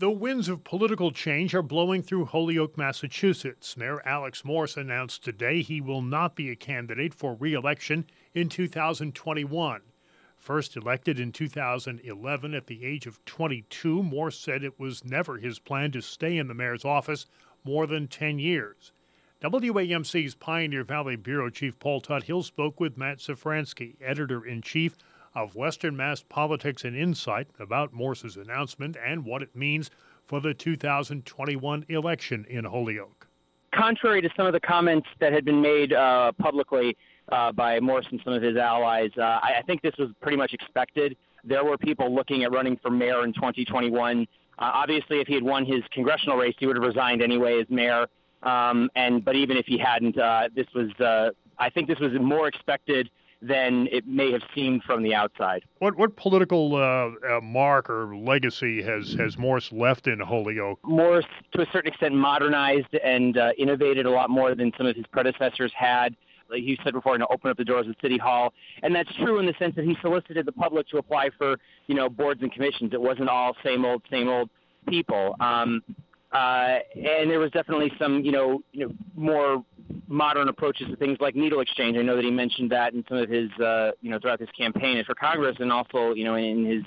The winds of political change are blowing through Holyoke, Massachusetts. Mayor Alex Morse announced today he will not be a candidate for re-election in 2021. First elected in 2011 at the age of 22, Morse said it was never his plan to stay in the mayor's office more than 10 years. WAMC's Pioneer Valley Bureau Chief Paul Tuthill spoke with Matt Safransky, editor-in-chief of Western Mass Politics and Insight, about Morse's announcement and what it means for the 2021 election in Holyoke. Contrary to some of the comments that had been made publicly by Morse and some of his allies, I think this was pretty much expected. There were people looking at running for mayor in 2021. Obviously, if he had won his congressional race, he would have resigned anyway as mayor. But even if he hadn't, I think this was more expected than it may have seemed from the outside. What political mark or legacy has Morse left in Holyoke? Morse, to a certain extent, modernized and innovated a lot more than some of his predecessors had. Like you said before, open up the doors of City Hall. And that's true in the sense that he solicited the public to apply for, boards and commissions. It wasn't all same old people. And there was definitely some, more modern approaches to things like needle exchange. I know that he mentioned that in some of his, throughout his campaign for Congress, and also, in his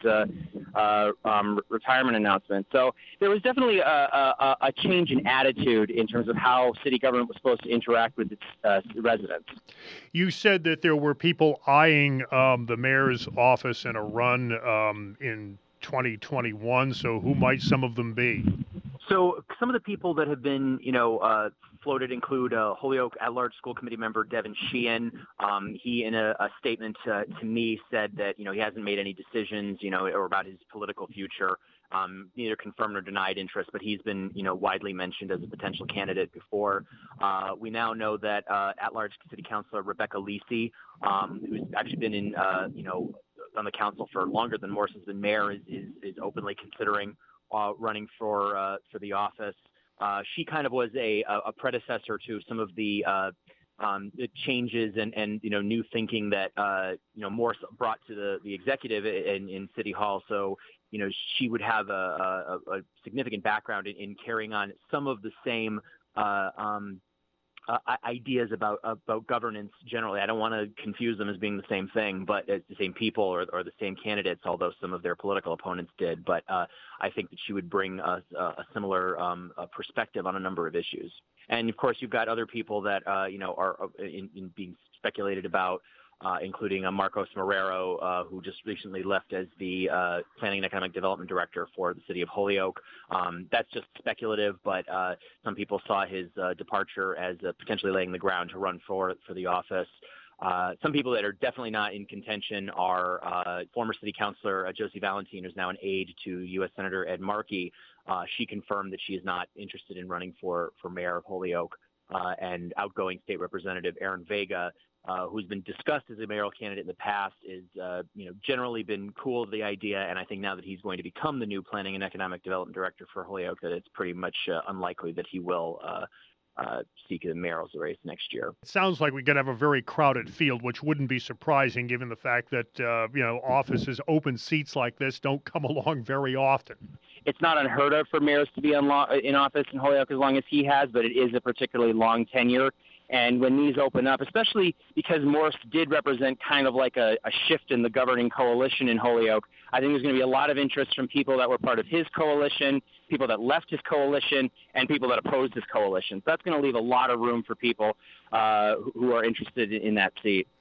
retirement announcement. So there was definitely a change in attitude in terms of how city government was supposed to interact with its residents. You said that there were people eyeing the mayor's office in a run in 2021. So who might some of them be? So some of the people that have been, floated include Holyoke at-large school committee member Devin Sheehan. He, in a statement to me, said that, he hasn't made any decisions, or about his political future, neither confirmed nor denied interest, but he's been, widely mentioned as a potential candidate before. We now know that at-large city councilor Rebecca Lisi, who's actually been in, on the council for longer than Morse has been mayor, is openly considering running for the office. She kind of was a predecessor to some of the changes and new thinking that Morse brought to the executive in City Hall. So she would have a significant background in carrying on some of the same ideas about governance generally. I don't want to confuse them as being the same thing, but as the same people or the same candidates, although some of their political opponents did. But I think that she would bring a similar perspective on a number of issues. And of course, you've got other people that are in being speculated about, including Marcos Marrero, who just recently left as the Planning and Economic Development Director for the city of Holyoke. That's just speculative, but some people saw his departure as potentially laying the ground to run for the office. Some people that are definitely not in contention are former city councilor Josie Valentin, who's now an aide to U.S. Senator Ed Markey. She confirmed that she is not interested in running for mayor of Holyoke. And outgoing state representative Aaron Vega, who's been discussed as a mayoral candidate in the past, is generally been cool to the idea, and I think now that he's going to become the new Planning and Economic Development Director for Holyoke, that it's pretty much unlikely that he will seek the mayoral race next year. It sounds like we could have a very crowded field, which wouldn't be surprising given the fact that offices, open seats like this don't come along very often. It's not unheard of for mayors to be in office in Holyoke as long as he has, but it is a particularly long tenure. And when these open up, especially because Morse did represent kind of like a shift in the governing coalition in Holyoke, I think there's going to be a lot of interest from people that were part of his coalition, people that left his coalition, and people that opposed his coalition. So that's going to leave a lot of room for people who are interested in that seat.